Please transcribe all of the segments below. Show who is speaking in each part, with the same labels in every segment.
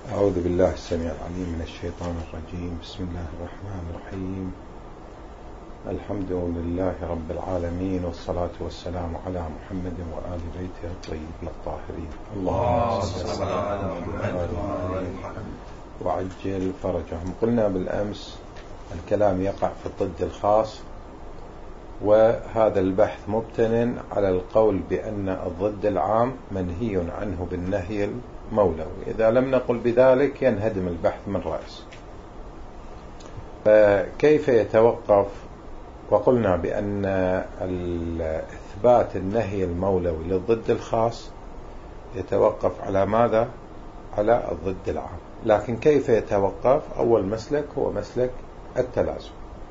Speaker 1: أعوذ بالله السميع العليم من الشيطان الرجيم. بسم الله الرحمن الرحيم. الحمد لله رب العالمين، والصلاة والسلام على محمد وآل بيته الطيبين الطاهرين. اللهم صل على محمد وعجل فرجهم. قلنا بالأمس الكلام يقع في الضد الخاص، وهذا البحث مبتن على القول بأن الضد العام منهي عنه بالنهي المولوي. إذا لم نقل بذلك ينهدم البحث من رأس. فكيف يتوقف؟ وقلنا بأن إثبات النهي المولوي للضد الخاص يتوقف على ماذا؟ على الضد العام. لكن كيف يتوقف؟ أول مسلك هو مسلك التلازم.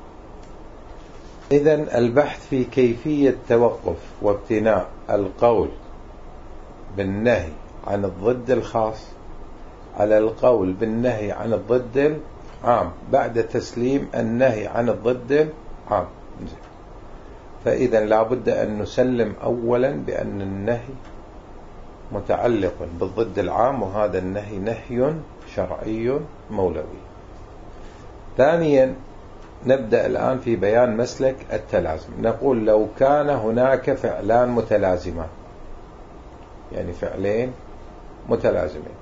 Speaker 1: إذن البحث في كيفية توقف وابتناء القول بالنهي عن الضد الخاص على القول بالنهي عن الضد العام بعد تسليم النهي عن الضد العام. فإذا لابد أن نسلم أولا بأن النهي متعلق بالضد العام، وهذا النهي نهي شرعي مولوي. ثانيا نبدأ الآن في بيان مسلك التلازم. نقول لو كان هناك فعلان متلازمان، يعني فعلين متلازمين،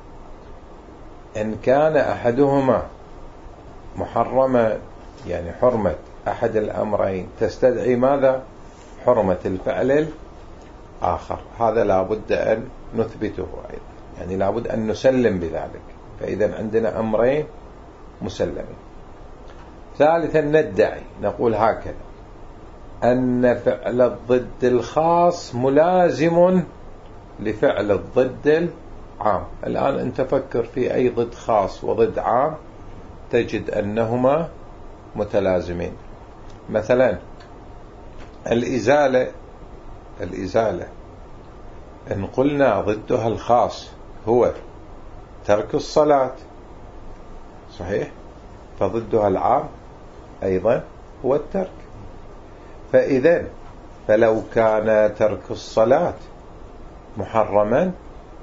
Speaker 1: إن كان أحدهما محرما، يعني حرمة أحد الأمرين تستدعي ماذا؟ حرمة الفعل الآخر. هذا لابد أن نثبته أيضا، يعني لابد أن نسلم بذلك. فإذا عندنا أمرين مسلمين. ثالثا ندعي، نقول هكذا: أن فعل الضد الخاص ملازم لفعل الضد العام. الآن أنت فكر في أي ضد خاص وضد عام تجد أنهما متلازمين. مثلا الإزالة إن قلنا ضدها الخاص هو ترك الصلاة، صحيح؟ فضدها العام أيضا هو الترك. فإذن فلو كان ترك الصلاة محرما،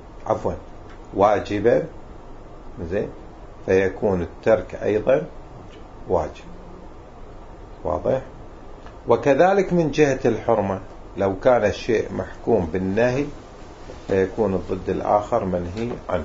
Speaker 1: واجبا، زين، فيكون الترك أيضا واجب. واضح؟ وكذلك من جهة الحرمة، لو كان الشيء محكوم بالنهي فيكون الضد الآخر منهي عنه.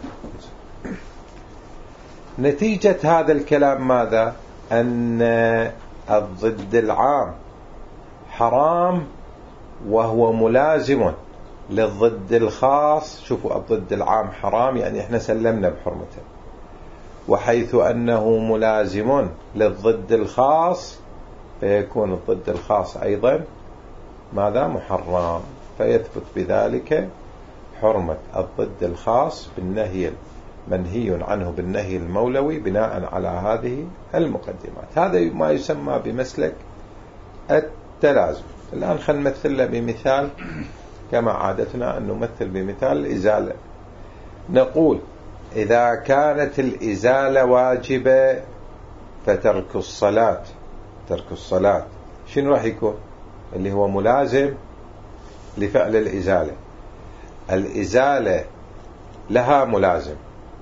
Speaker 1: نتيجة هذا الكلام ماذا؟ أن الضد العام حرام وهو ملازم للضد الخاص. شوفوا، الضد العام حرام، يعني احنا سلمنا بحرمته، وحيث أنه ملازم للضد الخاص فيكون الضد الخاص أيضا ماذا؟ محرم. فيثبت بذلك حرمة الضد الخاص بالنهي منهي عنه بالنهي المولوي بناء على هذه المقدمات. هذا ما يسمى بمسلك التلازم. الآن خلينا نمثل بمثال، كما عادتنا أن نمثل بمثال الإزالة. نقول إذا كانت الإزالة واجبة فترك الصلاة شنو راح يكون؟ اللي هو ملازم لفعل الإزالة. الإزالة لها ملازم.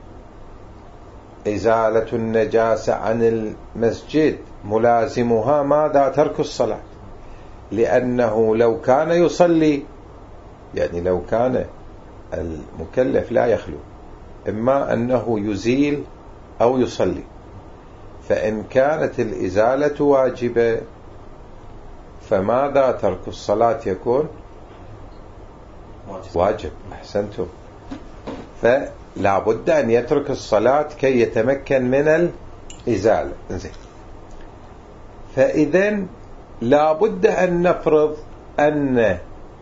Speaker 1: إزالة النجاسة عن المسجد ملازمها ماذا؟ ترك الصلاة. لأنه لو كان يصلي، يعني لو كان المكلف لا يخلو، إما أنه يزيل أو يصلي، فإن كانت الإزالة واجبة فماذا؟ ترك الصلاة يكون واجب. أحسنتم. فلا بد أن يترك الصلاة كي يتمكن من الإزالة. فإذن لا بد أن نفرض أن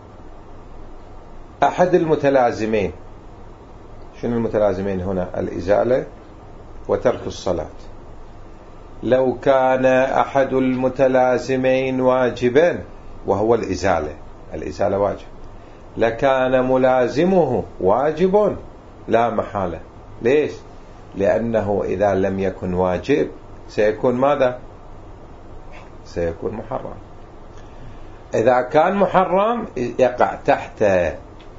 Speaker 1: أحد المتلازمين، شنو المتلازمين هنا؟ الإزالة وترك الصلاة. لو كان أحد المتلازمين واجبا وهو الإزالة واجب، لكان ملازمه واجب لا محالة. ليش؟ لأنه إذا لم يكن واجب سيكون ماذا؟ سيكون محرم. إذا كان محرم يقع تحت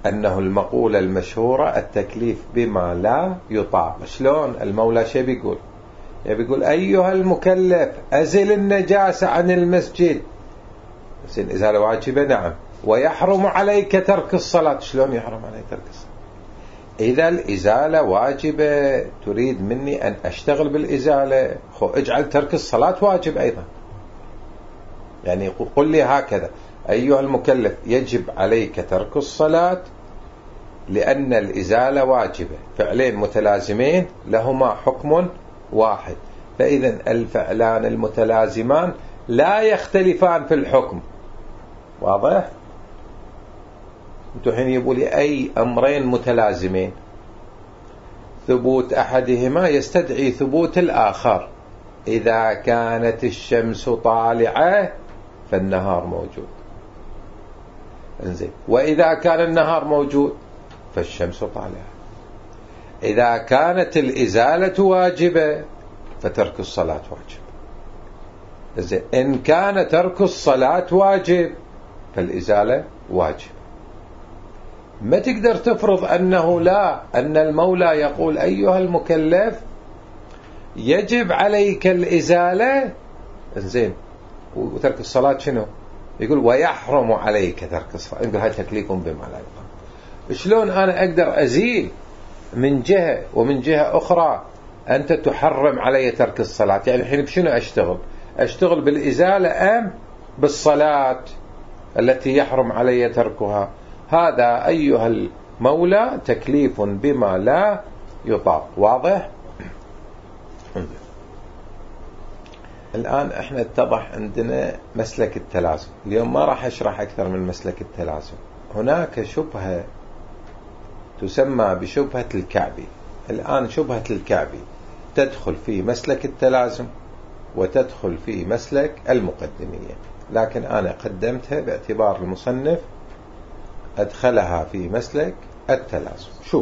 Speaker 1: أنه المقولة المشهورة التكليف بما لا يطاق. شلون المولى شي بيقول؟ بيقول أيها المكلف أزل النجاسة عن المسجد. بس الإزالة واجبة نعم. ويحرم عليك ترك الصلاة. شلون يحرم عليك ترك الصلاة؟ إذا الإزالة واجبة تريد مني أن أشتغل بالإزالة، اجعل ترك الصلاة واجب أيضا. يعني قل لي هكذا: أيها المكلف يجب عليك ترك الصلاة لأن الإزالة واجبة، فعلين متلازمين لهما حكم واحد، فإذا الفعلان المتلازمان لا يختلفان في الحكم. واضح؟ انتو حين يقول لي أي أمرين متلازمين، ثبوت أحدهما يستدعي ثبوت الآخر. إذا كانت الشمس طالعة فالنهار موجود، انزين. وإذا كان النهار موجود فالشمس طالعة. إذا كانت الإزالة واجبة فترك الصلاة واجب. انزين. إن كان ترك الصلاة واجب فالإزالة واجب. ما تقدر تفرض أنه لا، أن المولى يقول أيها المكلف يجب عليك الإزالة، انزين، وترك الصلاة شنو؟ يقول ويحرم عليك ترك الصلاة. يقول هذا تكليف بما لا يطاق. شلون أنا أقدر أزيل من جهة ومن جهة أخرى أنت تحرم علي ترك الصلاة؟ يعني الحين بشنو أشتغل بالإزالة أم بالصلاة التي يحرم علي تركها؟ هذا أيها المولى تكليف بما لا يطاق. واضح؟ الآن احنا اتضح عندنا مسلك التلازم. اليوم ما راح اشرح أكثر من مسلك التلازم. هناك شبهة تسمى بشبهة الكعبي. الآن شبهة الكعبي تدخل في مسلك التلازم وتدخل في مسلك المقدمية، لكن أنا قدمتها باعتبار المصنف أدخلها في مسلك التلازم. شوف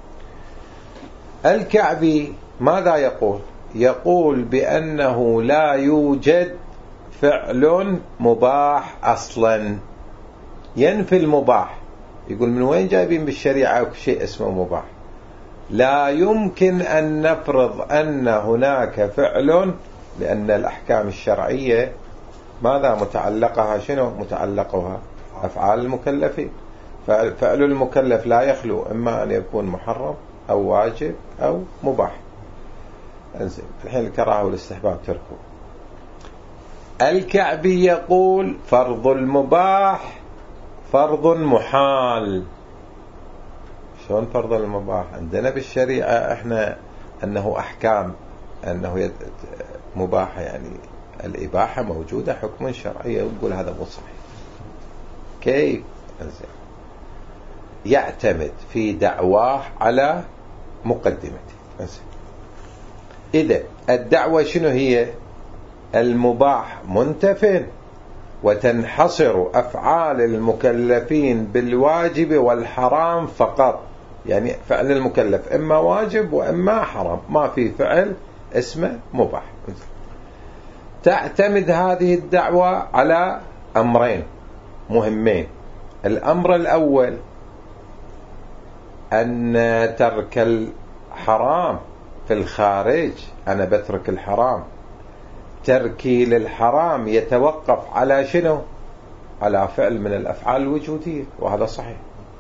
Speaker 1: الكعبي ماذا يقول؟ يقول بأنه لا يوجد فعل مباح أصلا، ينفي المباح. يقول من وين جايبين بالشريعة شيء اسمه مباح؟ لا يمكن أن نفرض أن هناك فعل، لأن الأحكام الشرعية ماذا متعلقها؟ شنو متعلقها؟ أفعال المكلفين. فعل المكلف لا يخلو إما أن يكون محرم أو واجب أو مباح. انزين. الحين الكراهة والاستحباب تركوا. الكعبي يقول فرض المباح فرض محال. شلون فرض المباح؟ عندنا بالشريعة احنا أنه أحكام، أنه مباحة، يعني الإباحة موجودة حكم شرعي، يقول هذا مو صحيح. كيف؟ انزين. يعتمد في دعواه على مقدمته. انزين. إذا الدعوة شنو هي؟ المباح منتف وتنحصر أفعال المكلفين بالواجب والحرام فقط. يعني فعل المكلف إما واجب وإما حرام، ما في فعل اسمه مباح. تعتمد هذه الدعوة على أمرين مهمين. الأمر الأول أن ترك الحرام في الخارج، أنا بترك الحرام، تركي للحرام يتوقف على شنو؟ على فعل من الأفعال الوجودية، وهذا صحيح.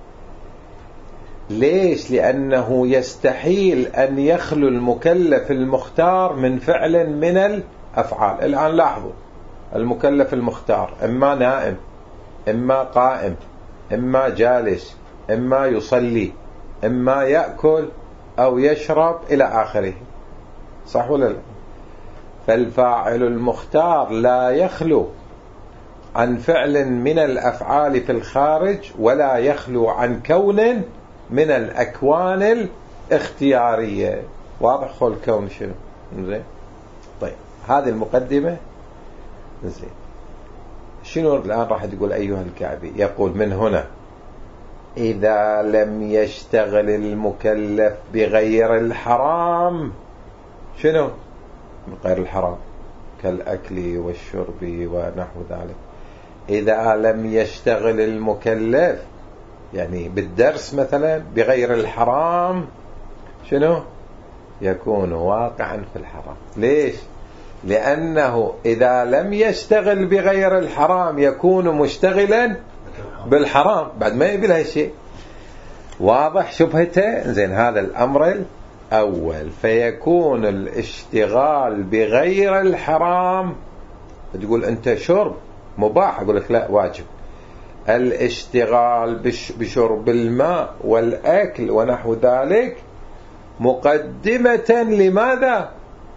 Speaker 1: ليش؟ لأنه يستحيل أن يخلو المكلف المختار من فعل من الأفعال. الآن لاحظوا المكلف المختار إما نائم، إما قائم، إما جالس، إما يصلي، إما يأكل أو يشرب إلى آخره، صح ولا لا؟ فالفاعل المختار لا يخلو عن فعل من الأفعال في الخارج، ولا يخلو عن كون من الأكوان الاختيارية. واضح؟ خل كون شنو؟ زين. طيب هذه المقدمة. زين. شنو الآن راح تقول أيها الكعبي؟ يقول من هنا إذا لم يشتغل المكلف بغير الحرام، شنو بغير الحرام؟ كالأكل والشرب ونحو ذلك. إذا لم يشتغل المكلف يعني بالدرس مثلا بغير الحرام شنو يكون واقعا في الحرام. ليش؟ لأنه إذا لم يشتغل بغير الحرام يكون مشتغلا بالحرام، بعد ما يبي لها شيء. واضح شبهته؟ زين، هذا الأمر الأول. فيكون الاشتغال بغير الحرام، تقول أنت شرب مباح، أقول لك لا، واجب. الاشتغال بشرب الماء والأكل ونحو ذلك مقدمة لماذا؟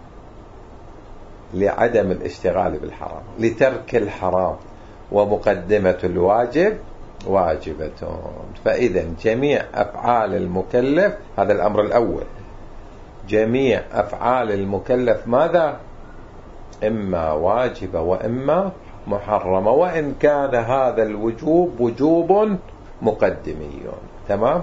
Speaker 1: لعدم الاشتغال بالحرام، لترك الحرام، ومقدمة الواجب واجبة. فإذا جميع أفعال المكلف، هذا الأمر الأول، جميع أفعال المكلف ماذا؟ إما واجبة وإما محرمة، وإن كان هذا الوجوب وجوب مقدمي. تمام؟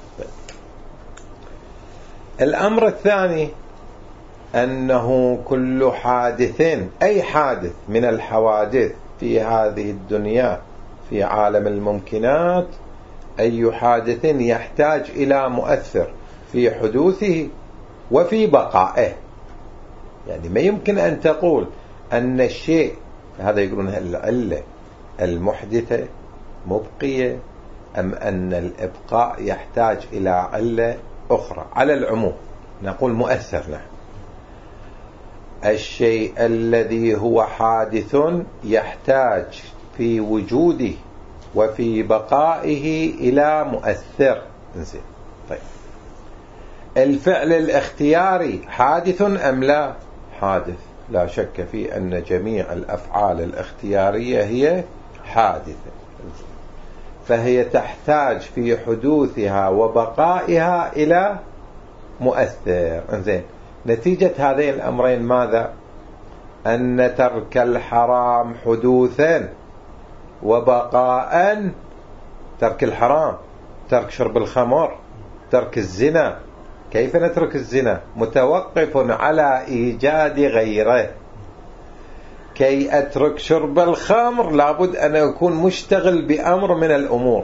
Speaker 1: الأمر الثاني أنه كل حادث، أي حادث من الحوادث في هذه الدنيا في عالم الممكنات، أي حادث يحتاج إلى مؤثر في حدوثه وفي بقائه. يعني ما يمكن أن تقول أن الشيء هذا يقولونها العلة المحدثة مبقية، أم أن الإبقاء يحتاج إلى علة أخرى. على العموم نقول مؤثر. نحن الشيء الذي هو حادث يحتاج في وجوده وفي بقائه إلى مؤثر. انزين، طيب، الفعل الاختياري حادث أم لا؟ حادث، لا شك في أن جميع الأفعال الاختيارية هي حادثة، فهي تحتاج في حدوثها وبقائها إلى مؤثر. انزين، نتيجة هذين الأمرين ماذا؟ أن ترك الحرام حدوثا وبقاء. ترك الحرام، ترك شرب الخمر، ترك الزنا. كيف نترك الزنا؟ متوقف على إيجاد غيره. كي أترك شرب الخمر لابد أن أكون مشتغل بأمر من الأمور.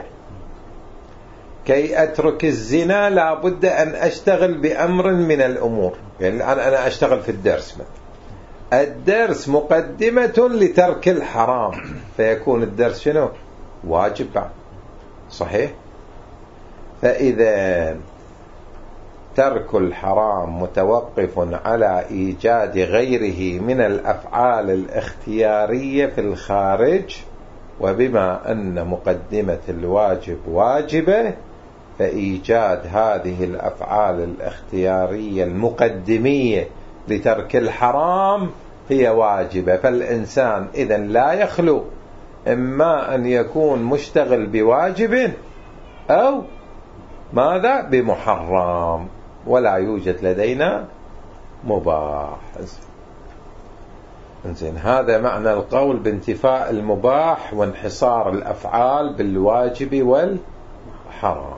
Speaker 1: كي أترك الزنا لابد أن أشتغل بأمر من الأمور. يعني أنا أشتغل في الدرس مثلا، الدرس مقدمة لترك الحرام، فيكون الدرس شنو؟ واجب بعد. صحيح؟ فإذا ترك الحرام متوقف على إيجاد غيره من الأفعال الاختيارية في الخارج، وبما أن مقدمة الواجب واجبة، فإيجاد هذه الأفعال الاختيارية المقدمية لترك الحرام هي واجبة. فالإنسان إذن لا يخلو إما أن يكون مشتغل بواجب أو ماذا؟ بمحرم، ولا يوجد لدينا مباح. انزين، هذا معنى القول بانتفاء المباح وانحصار الأفعال بالواجب والحرام.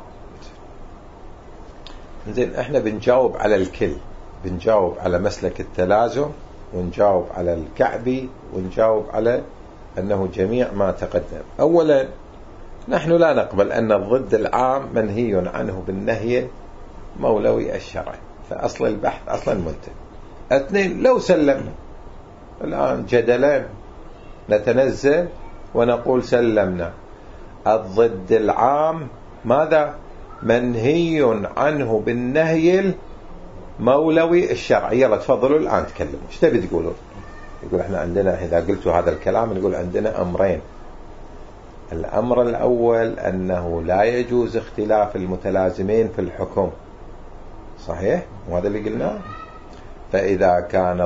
Speaker 1: انزين، احنا بنجاوب على الكل، بنجاوب على مسلك التلازم، ونجاوب على الكعبي، ونجاوب على أنه جميع ما تقدم. أولا، نحن لا نقبل أن الضد العام منهي عنه بالنهي مولوي الشرعي، فأصل البحث أصلا منتهي. اثنين، لو سلمنا الآن جدلا نتنزل ونقول سلمنا، الضد العام ماذا؟ منهي عنه بالنهي المولوي الشرعي. يلا تفضلوا الآن تكلموا، ايش تبي تقولون؟ يقول احنا عندنا، إذا قلتوا هذا الكلام نقول عندنا أمرين. الأمر الأول أنه لا يجوز اختلاف المتلازمين في الحكم. صحيح؟ وهذا اللي قلناه. فإذا كان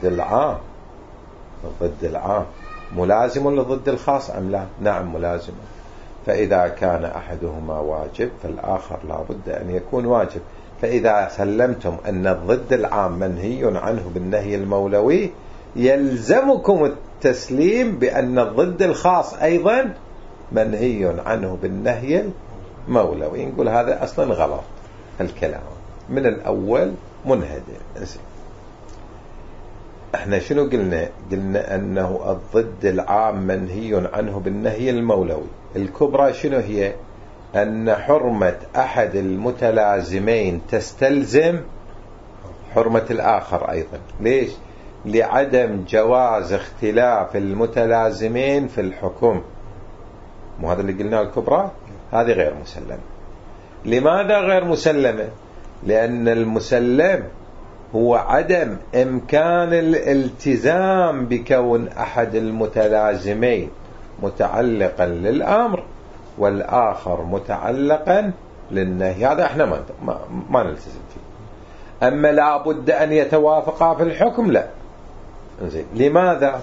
Speaker 1: الضد العام ملازم للضد الخاص أم لا؟ نعم ملازم. فإذا كان أحدهما واجب فالآخر لا بد أن يكون واجب. فإذا سلمتم أن الضد العام منهي عنه بالنهي المولوي، يلزمكم التسليم بأن الضد الخاص أيضا منهي عنه بالنهي المولوي. نقول هذا أصلا غلط، الكلام من الأول منهدم. احنا شنو قلنا؟ قلنا أنه الضد العام منهي عنه بالنهي المولوي. الكبرى شنو هي؟ أن حرمة أحد المتلازمين تستلزم حرمة الآخر أيضا. ليش؟ لعدم جواز اختلاف المتلازمين في الحكم. مو هذا اللي قلناه الكبرى؟ هذه غير مسلمة. لماذا غير مسلمة؟ لأن المسلم هو عدم إمكان الالتزام بكون أحد المتلازمين متعلقا للأمر والآخر متعلقا للنهي. هذا احنا ما نلتزم فيه. أما لا بد أن يتوافقا في الحكم، لا. زين. لماذا؟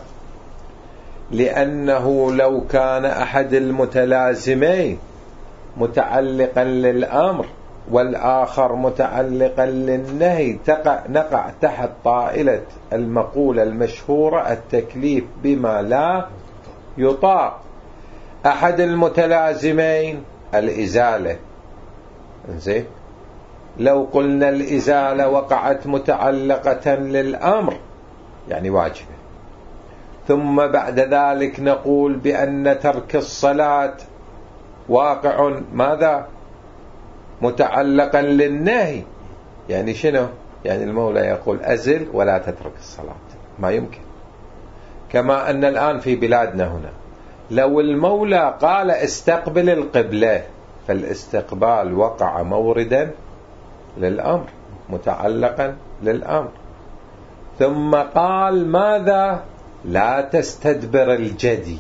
Speaker 1: لأنه لو كان أحد المتلازمين متعلقا للأمر والآخر متعلقا للنهي نقع تحت طائلة المقولة المشهورة التكليف بما لا يطاق. أحد المتلازمين الإزالة. زين. لو قلنا الإزالة وقعت متعلقة للأمر يعني واجبة، ثم بعد ذلك نقول بأن ترك الصلاة واقع ماذا؟ متعلقا للنهي. يعني شنو؟ يعني المولى يقول أزل ولا تترك الصلاة. ما يمكن. كما أن الآن في بلادنا هنا لو المولى قال استقبل القبلة، فالاستقبال وقع موردا للأمر متعلقا للأمر، ثم قال ماذا؟ لا تستدبر الجدي،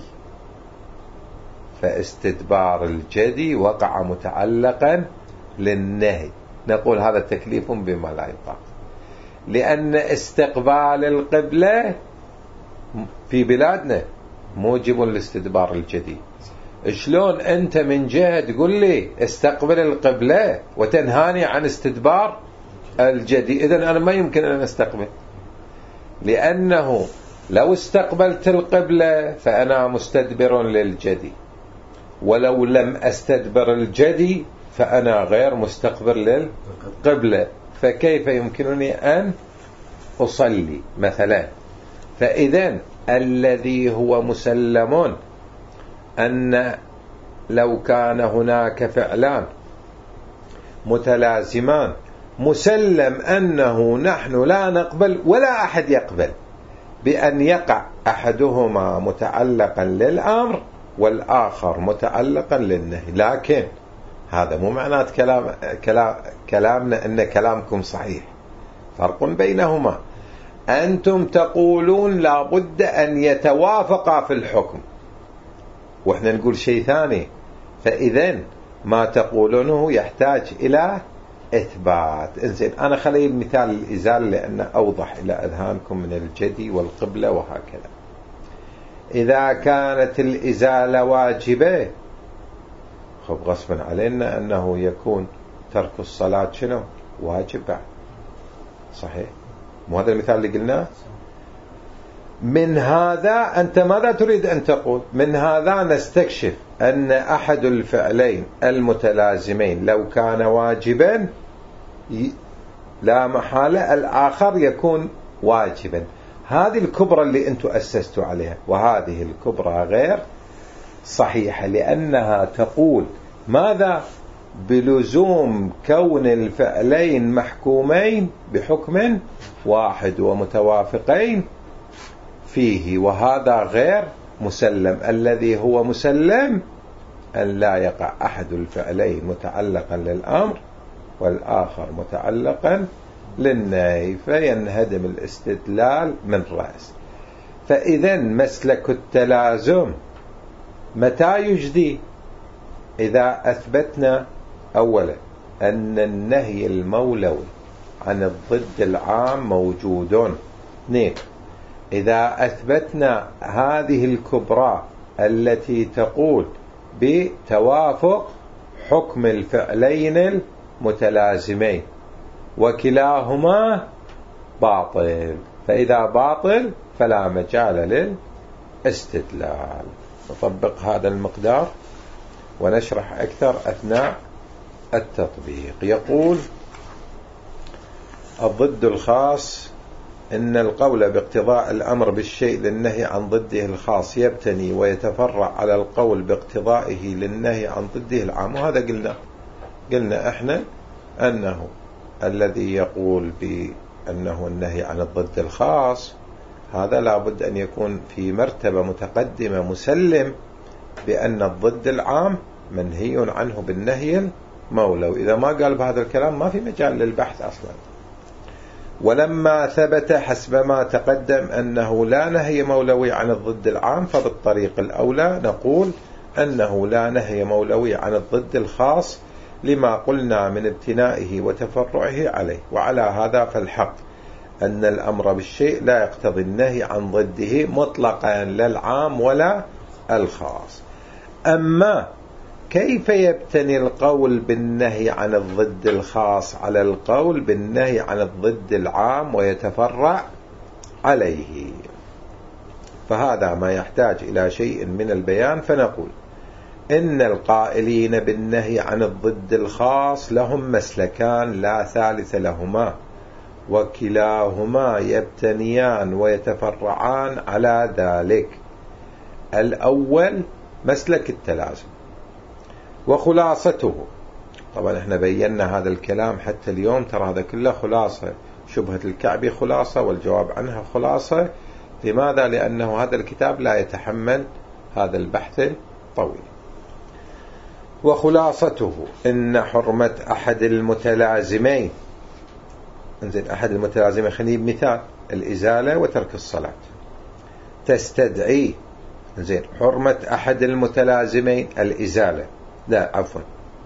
Speaker 1: فاستدبار الجدي وقع متعلقا للنهي. نقول هذا تكليف بما لا يطاق، لأن استقبال القبلة في بلادنا موجب لاستدبار الجدي. شلون أنت من جهة تقول لي استقبل القبلة وتنهاني عن استدبار الجدي؟ إذن أنا ما يمكن أن أستقبل، لأنه لو استقبلت القبلة فأنا مستدبر للجدي، ولو لم أستدبر الجدي فأنا غير مستقبل للقبلة، فكيف يمكنني أن أصلي مثلا؟ فإذن الذي هو مسلم أن لو كان هناك فعلان متلازمان مسلم أنه نحن لا نقبل ولا أحد يقبل بأن يقع أحدهما متعلقا للأمر والآخر متعلقا للنهي. لكن هذا مو معنات كلامنا أن كلامكم صحيح. فرق بينهما. أنتم تقولون لا بد أن يتوافقا في الحكم، وإحنا نقول شيء ثاني. فإذن ما تقولونه يحتاج إلى إثبات. إنزين، أنا خلي المثال الإزالة لأنه أوضح إلى أذهانكم من الجدي والقبلة وهكذا. إذا كانت الإزالة واجبة، خب غصبا علينا أنه يكون ترك الصلاة شنو؟ واجب بعد. صحيح؟ مو هذا المثال اللي قلناه؟ من هذا أنت ماذا تريد أن تقول؟ من هذا نستكشف أن أحد الفعلين المتلازمين لو كان واجبا لا محالة الآخر يكون واجبا. هذه الكبرى اللي أنتم أسستوا عليها، وهذه الكبرى غير صحيحة، لأنها تقول ماذا؟ بلزوم كون الفعلين محكومين بحكم واحد ومتوافقين فيه، وهذا غير مسلم. الذي هو مسلم أن لا يقع أحد الفعلين متعلقا للأمر والآخر متعلقا للنهي، فينهدم الاستدلال من رأس. فإذا مسلك التلازم متى يجدي؟ إذا أثبتنا أولا أن النهي المولوي عن الضد العام موجود. اثنين، إذا أثبتنا هذه الكبرى التي تقول بتوافق حكم الفعلين المتلازمين وكلاهما باطل، فإذا باطل فلا مجال للاستدلال. نطبق هذا المقدار ونشرح أكثر أثناء التطبيق. يقول الضد الخاص إن القول باقتضاء الأمر بالشيء للنهي عن ضده الخاص يبتني ويتفرع على القول باقتضائه للنهي عن ضده العام. وهذا قلنا احنا أنه الذي يقول بأنه النهي عن الضد الخاص هذا لابد أن يكون في مرتبة متقدمة مسلم بأن الضد العام منهي عنه بالنهي المولوي. إذا ما قال بهذا الكلام ما في مجال للبحث أصلا. ولما ثبت حسب ما تقدم أنه لا نهي مولوي عن الضد العام فبالطريق الأولى نقول أنه لا نهي مولوي عن الضد الخاص لما قلنا من ابتنائه وتفرعه عليه. وعلى هذا فالحق أن الأمر بالشيء لا يقتضي النهي عن ضده مطلقا لا العام ولا الخاص. أما كيف يبتني القول بالنهي عن الضد الخاص على القول بالنهي عن الضد العام ويتفرع عليه؟ فهذا ما يحتاج إلى شيء من البيان. فنقول إن القائلين بالنهي عن الضد الخاص لهم مسلكان لا ثالث لهما، وكلاهما يبتنيان ويتفرعان على ذلك. الأول مسلك التلازم، وخلاصته طبعا احنا بينا هذا الكلام حتى اليوم، ترى هذا كله خلاصة. شبهة الكعبي خلاصة والجواب عنها خلاصة. لماذا؟ لأنه هذا الكتاب لا يتحمل هذا البحث الطويل. وخلاصته إن حرمة أحد المتلازمين، انزين أحد المتلازمين خلينا بمثال الإزالة وترك الصلاة، تستدعي انزين حرمة أحد المتلازمين الإزالة، لا عفوا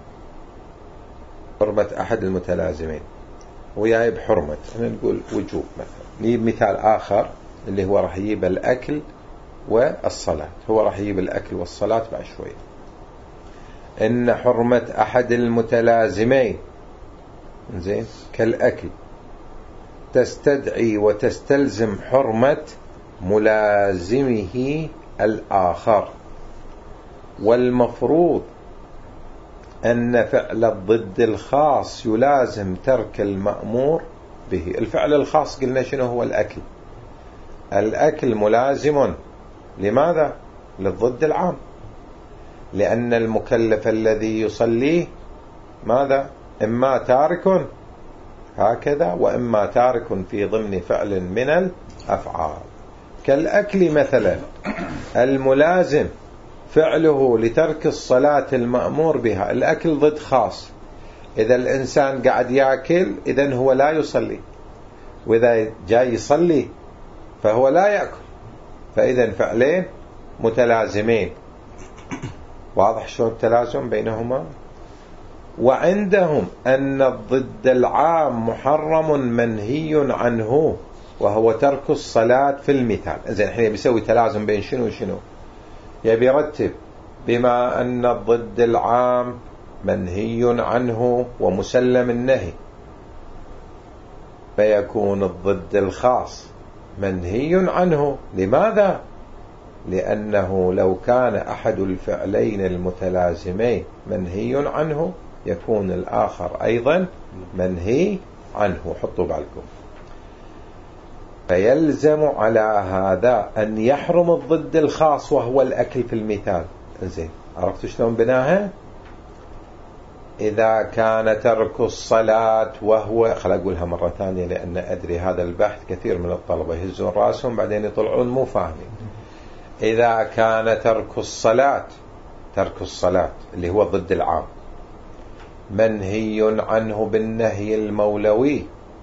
Speaker 1: حرمة أحد المتلازمين وياي بحرمة، احنا نقول وجوب مثلا. نجيب مثال آخر اللي هو راح يجيب الأكل والصلاة، هو راح يجيب الأكل والصلاة بعد شوي. إن حرمة أحد المتلازمين زين كالأكل تستدعي وتستلزم حرمة ملازمه الآخر. والمفروض أن فعل الضد الخاص يلازم ترك المأمور به. الفعل الخاص قلنا شنو هو؟ الأكل. الأكل ملازم لماذا؟ للضد العام، لأن المكلف الذي يصليه ماذا؟ إما تارك هكذا، وإما تارك في ضمن فعل من الأفعال. كالأكل مثلا الملازم فعله لترك الصلاة المأمور بها. الأكل ضد خاص، إذا الإنسان قاعد يأكل إذن هو لا يصلي، وإذا جاي يصلي فهو لا يأكل، فإذا فعلين متلازمين. واضح شو التلازم بينهما؟ وعندهم أن الضد العام محرم منهي عنه وهو ترك الصلاة في المثال. إذن إحنا بيسوي تلازم بين شنو وشنو؟ يبي يرتب بما أن الضد العام منهي عنه ومسلم النهي، فيكون الضد الخاص منهي عنه. لماذا؟ لأنه لو كان أحد الفعلين المتلازمين منهي عنه يكون الآخر أيضا منهي عنه. حطوا بالكم. فيلزم على هذا أن يحرم الضد الخاص وهو الأكل في المثال. زين، عرفتوا شلون بناها؟ إذا كان ترك الصلاة وهو، خل أقولها مرة ثانية لأن أدري هذا البحث كثير من الطلبة يهزون راسهم بعدين يطلعون مو فاهمين. إذا كان ترك الصلاة اللي هو ضد العام منهي عنه بالنهي المولوي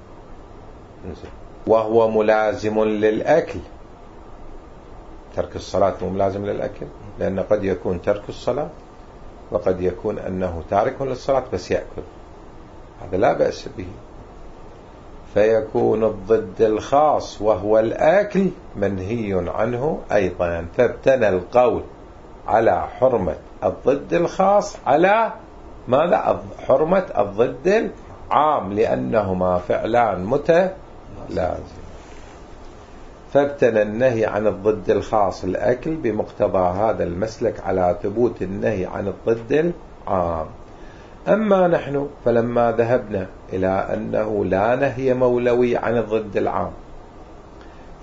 Speaker 1: وهو ملازم للأكل. ترك الصلاة مو ملازم للأكل، لأن قد يكون ترك الصلاة وقد يكون أنه تارك للصلاة بس يأكل، هذا لا بأس به. فيكون الضد الخاص وهو الأكل منهي عنه أيضا. فابتنى القول على حرمة الضد الخاص على ماذا؟ حرمة الضد العام، لأنهما فعلان متلازم. فابتنى النهي عن الضد الخاص الأكل بمقتضى هذا المسلك على ثبوت النهي عن الضد العام. أما نحن فلما ذهبنا إلى أنه لا نهي مولوي عن الضد العام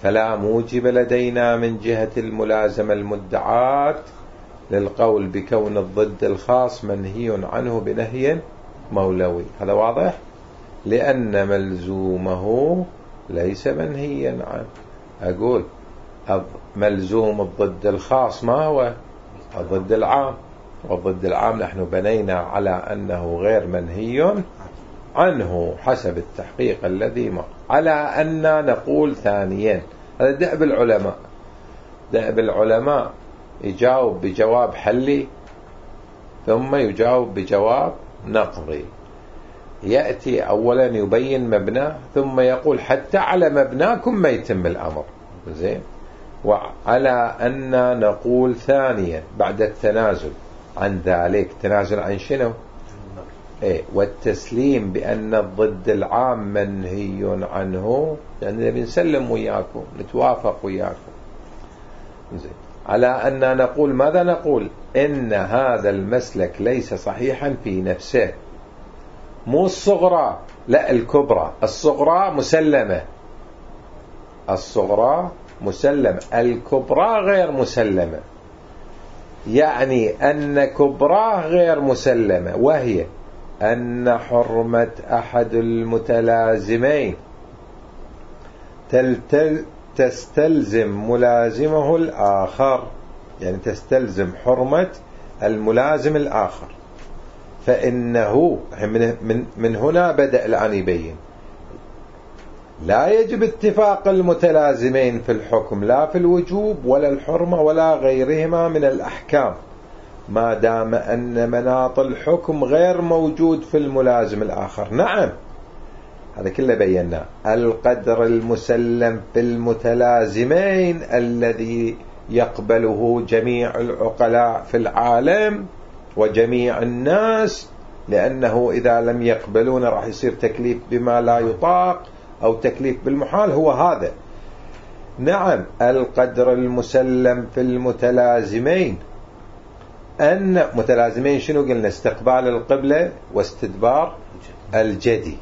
Speaker 1: فلا موجب لدينا من جهة الملازمة المدعاة للقول بكون الضد الخاص منهي عنه بنهي مولوي. هذا واضح؟ لأن ملزومه ليس منهيا عنه. أقول ملزوم الضد الخاص ما هو؟ الضد العام، والضد العام نحن بنينا على أنه غير منهي عنه حسب التحقيق الذي ما على أن نقول ثانيا. هذا دأب العلماء. دأب العلماء يجاوب بجواب حلي ثم يجاوب بجواب نقضي. يأتي أولا يبين مبناه ثم يقول حتى على مبناكم ما يتم الأمر. زين. وعلى أن نقول ثانيا بعد التنازل عن ذلك. تنازل عن شنو؟ والتسليم بأن الضد العام منهي عنه، لأننا بنسلم وياكم نتوافق وياكم. زين. على أن نقول ماذا نقول؟ إن هذا المسلك ليس صحيحا في نفسه، مو الصغرى، لا الكبرى. الصغرى مسلمة، الصغرى مسلمة، الكبرى غير مسلمة. يعني أن كبرى غير مسلمة، وهي أن حرمة أحد المتلازمين تستلزم ملازمه الآخر، يعني تستلزم حرمة الملازم الآخر. فإنه من هنا بدأ الآن يبين لا يجب اتفاق المتلازمين في الحكم، لا في الوجوب ولا الحرمة ولا غيرهما من الأحكام، ما دام أن مناط الحكم غير موجود في الملازم الآخر. نعم، هذا كله بينا. القدر المسلم في المتلازمين الذي يقبله جميع العقلاء في العالم وجميع الناس، لأنه إذا لم يقبلون راح يصير تكليف بما لا يطاق أو تكليف بالمحال، هو هذا. نعم، القدر المسلم في المتلازمين، أن متلازمين شنو قلنا؟ استقبال القبلة واستدبار الجدي.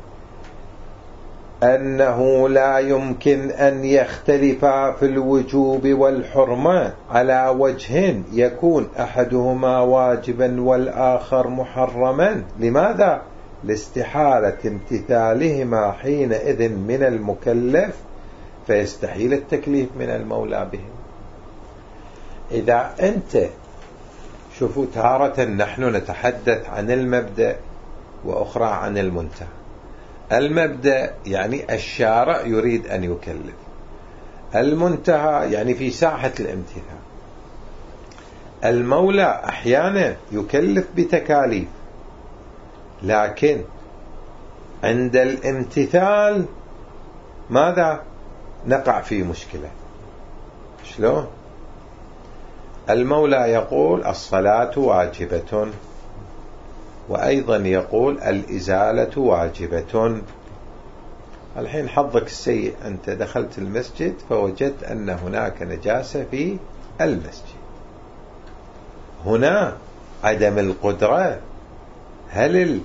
Speaker 1: أنه لا يمكن أن يختلفا في الوجوب والحرمة على وجه يكون أحدهما واجبا والآخر محرما. لماذا؟ لاستحالة امتثالهما حينئذ من المكلف، فيستحيل التكليف من المولى بهم. إذا أنت شوفوا، تارة نحن نتحدث عن المبدأ وأخرى عن المنتهى. المبدأ يعني الشارع يريد أن يكلف، المنتهى يعني في ساحة الامتثال. المولى أحيانا يكلف بتكاليف، لكن عند الامتثال ماذا؟ نقع في مشكلة. شلون؟ المولى يقول الصلاة واجبة، وأيضا يقول الإزالة واجبة. الحين حظك السيء، أنت دخلت المسجد فوجدت أن هناك نجاسة في المسجد. هنا عدم القدرة. هل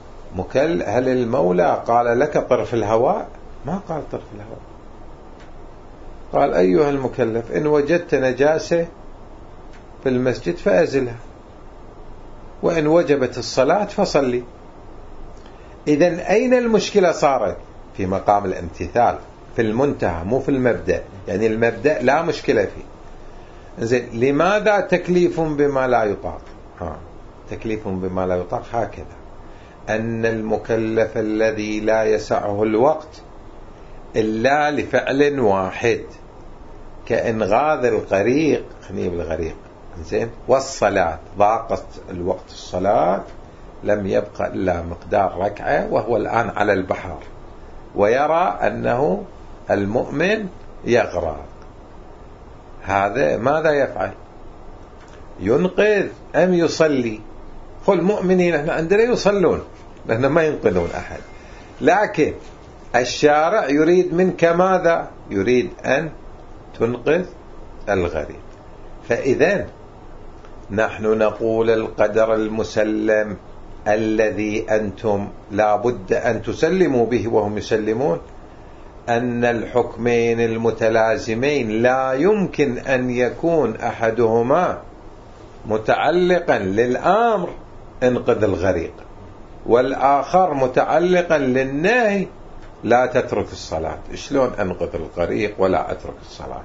Speaker 1: المولى قال لك طرف الهواء؟ ما قال طرف الهواء. قال أيها المكلف إن وجدت نجاسة في المسجد فأزلها، وإن وجبت الصلاة فصلي. إذن أين المشكلة صارت؟ في مقام الامتثال، في المنتهى مو في المبدأ. يعني المبدأ لا مشكلة فيه. زين، لماذا تكليف بما لا يطاق؟ تكليف بما لا يطاق هكذا: أن المكلف الذي لا يسعه الوقت إلا لفعل واحد، كإنغاذ الغريق، خنيب الغريق، زين، والصلاة، ضاقت الوقت الصلاة، لم يبقى إلا مقدار ركعة وهو الآن على البحر ويرى أنه المؤمن يغرق. هذا ماذا يفعل؟ ينقذ أم يصلي؟ المؤمنين احنا عندنا يصلون، لأن ما ينقذون أحد، لكن الشارع يريد منك ماذا؟ يريد أن تنقذ الغريق. فإذا نحن نقول القدر المسلم الذي أنتم لا بد أن تسلموا به وهم يسلمون، أن الحكمين المتلازمين لا يمكن أن يكون أحدهما متعلقا للأمر انقذ الغريق والآخر متعلقا للنهي لا تترك الصلاة. شلون أنقذ الغريق ولا أترك الصلاة؟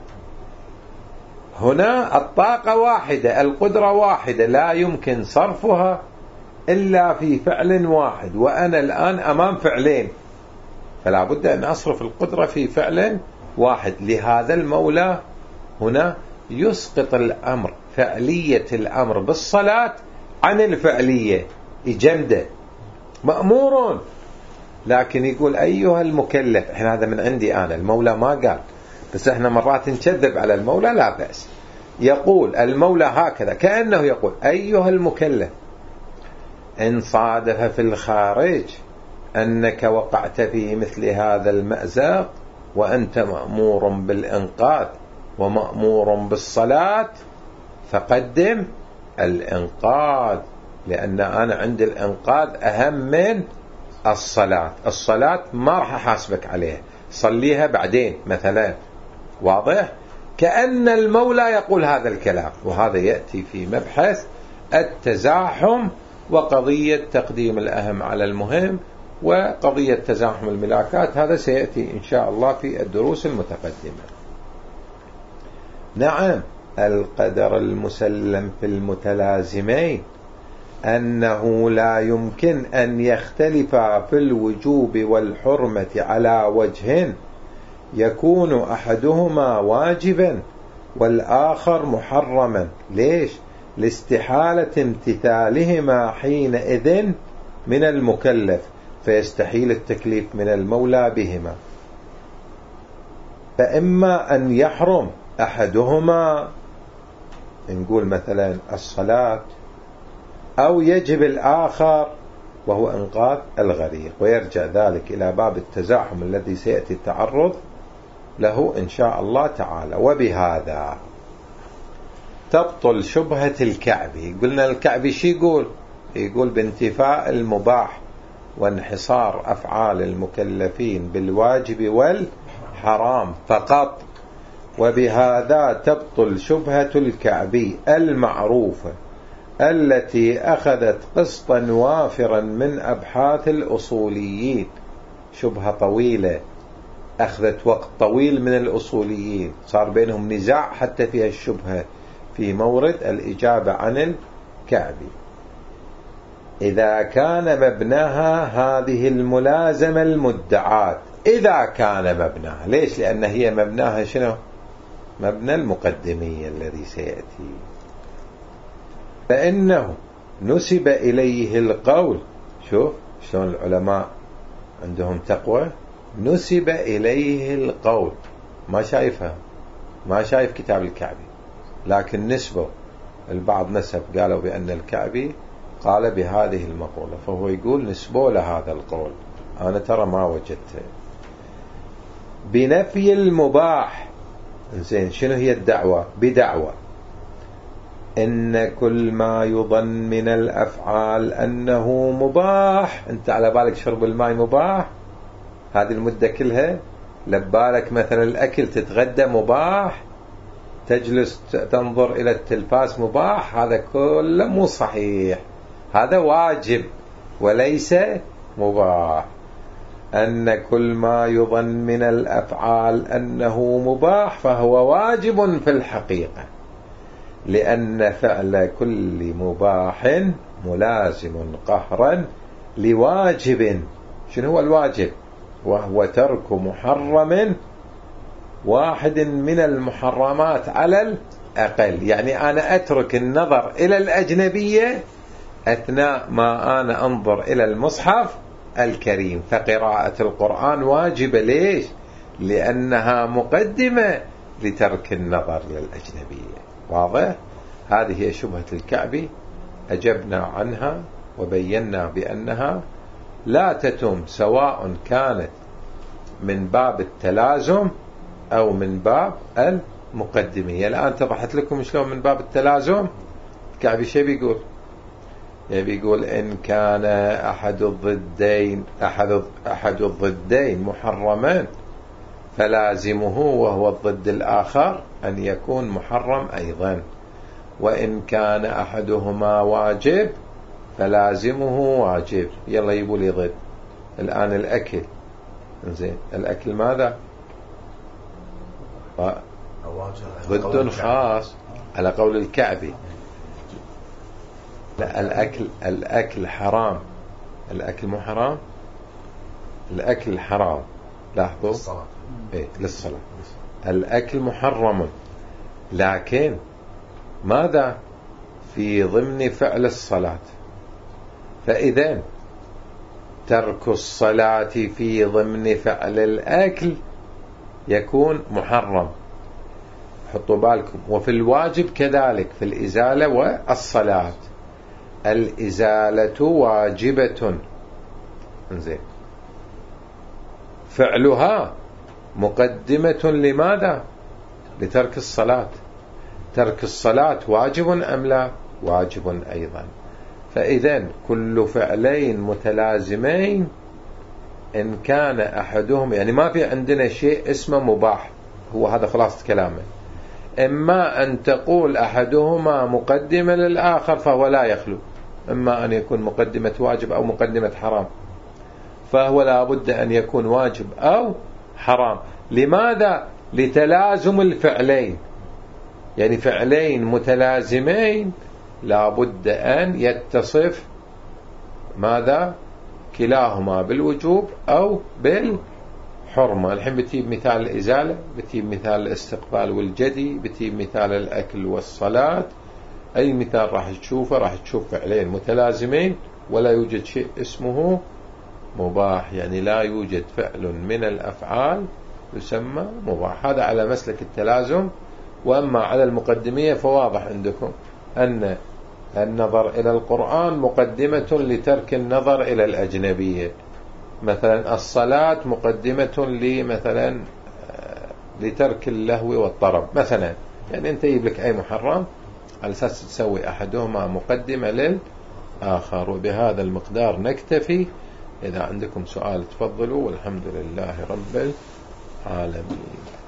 Speaker 1: هنا الطاقة واحدة، القدرة واحدة، لا يمكن صرفها إلا في فعل واحد، وأنا الآن أمام فعلين، فلا بد أن أصرف القدرة في فعل واحد. لهذا المولى هنا يسقط الأمر، فعلية الأمر بالصلاة عن الفعلية، يجمده مأمور، لكن يقول أيها المكلف. احنا هذا من عندي أنا، المولى ما قال، بس احنا مرات نكذب على المولى، لا بأس. يقول المولى هكذا كأنه يقول أيها المكلف، إن صادف في الخارج أنك وقعت في مثل هذا المأزق وأنت مأمور بالإنقاذ ومأمور بالصلاة، فقدم الإنقاذ، لأن أنا عندي الإنقاذ أهم من الصلاة. الصلاة ما راح أحاسبك عليها، صليها بعدين مثلا. واضح؟ كأن المولى يقول هذا الكلام، وهذا يأتي في مبحث التزاحم وقضية تقديم الأهم على المهم وقضية تزاحم الملاكات. هذا سيأتي إن شاء الله في الدروس المتقدمة. نعم، القدر المسلم في المتلازمين أنه لا يمكن أن يختلفا في الوجوب والحرمة على وجه يكون أحدهما واجبا والآخر محرما. ليش؟ لاستحالة امتثالهما حينئذ من المكلف، فيستحيل التكليف من المولى بهما. فإما أن يحرم أحدهما، نقول مثلا الصلاة، أو يجب الآخر وهو إنقاذ الغريق، ويرجع ذلك إلى باب التزاحم الذي سيأتي التعرض له إن شاء الله تعالى. وبهذا تبطل شبهة الكعبي. قلنا الكعبي شي يقول بانتفاء المباح وانحصار أفعال المكلفين بالواجب والحرام فقط. وبهذا تبطل شبهة الكعبي المعروفة التي أخذت قسطا وافرا من أبحاث الأصوليين. شبهة طويلة أخذت وقت طويل من الأصوليين، صار بينهم نزاع حتى فيها الشبهة في مورد الإجابة عن الكعبي. إذا كان مبناها هذه الملازمة المدعاة، إذا كان مبناها، ليش؟ لأن هي مبناها شنو؟ مبنى المقدمية الذي سيأتي. فإنه نسب إليه القول. شوف شلون العلماء عندهم تقوى. نسب إليه القول، ما شايفها، ما شايف كتاب الكعبي، لكن نسبه. البعض نسب قالوا بأن الكعبي قال بهذه المقولة، فهو يقول نسبوا لهذا القول، أنا ترى ما وجدته. بنفي المباح. زين، شنو هي الدعوة؟ بدعوة إن كل ما يظن من الأفعال أنه مباح. أنت على بالك شرب الماء مباح هذه المدة كلها؟ لبالك مثلا الأكل تتغدى مباح، تجلس تنظر إلى التلفاز مباح؟ هذا كله مو صحيح، هذا واجب وليس مباح. أن كل ما يظن من الأفعال أنه مباح فهو واجب في الحقيقة، لأن فعل كل مباح ملازم قهرا لواجب. شنو هو الواجب؟ وهو ترك محرم واحد من المحرمات على الأقل. يعني أنا أترك النظر إلى الأجنبية أثناء ما أنا أنظر إلى المصحف الكريم. فقراءة القرآن واجبة. ليش؟ لأنها مقدمة لترك النظر للأجنبية. واضح؟ هذه هي شبهة الكعبي، أجبنا عنها وبينا بأنها لا تتم، سواء كانت من باب التلازم أو من باب المقدمية. الآن اتضحت لكم شلون من باب التلازم. الكعبي شو بيقول؟ بيقول إن كان أحد الضدين محرما فلازمه وهو الضد الآخر أن يكون محرم أيضا. وإن كان أحدهما واجب فلازمه واجب. يلا يبوا لي ضد. الآن الأكل، زين، الأكل ماذا؟ ضد خاص على قول الكعبي. لا، الأكل حرام. الأكل مو حرام، الأكل حرام. لاحظوا، للصلاة. الأكل محرم، لكن ماذا؟ في ضمن فعل الصلاة. فإذا ترك الصلاة في ضمن فعل الأكل يكون محرم. حطوا بالكم. وفي الواجب كذلك، في الإزالة والصلاة. الإزالة واجبة، زين، فعلها مقدمة لماذا؟ لترك الصلاة. ترك الصلاة واجب أم لا؟ واجب أيضا. فإذن كل فعلين متلازمين إن كان أحدهم، يعني ما في عندنا شيء اسمه مباح، هو هذا خلاصة كلامه. إما أن تقول أحدهما مقدمة للآخر فهو لا يخلو، إما أن يكون مقدمة واجب أو مقدمة حرام، فهو لا بد أن يكون واجب أو حرام. لماذا؟ لتلازم الفعلين، يعني فعلين متلازمين لا بد أن يتصف ماذا؟ كلاهما بالوجوب أو بالحرمة. الحين بتجيب مثال الإزالة، بتجيب مثال الاستقبال والجدي، بتجيب مثال الأكل والصلاة. أي مثال راح تشوفه راح تشوف فعلين متلازمين ولا يوجد شيء اسمه مباح، يعني لا يوجد فعل من الأفعال يسمى مباح. هذا على مسلك التلازم. وأما على المقدمية فواضح عندكم أن النظر إلى القرآن مقدمة لترك النظر إلى الأجنبية. مثلا الصلاة مقدمة مثلا لترك اللهو والطرب مثلا. يعني أنت يجيب لك أي محرم على أساس تسوي أحدهما مقدمة للآخر. وبهذا المقدار نكتفي. إذا عندكم سؤال تفضلوا، والحمد لله رب العالمين.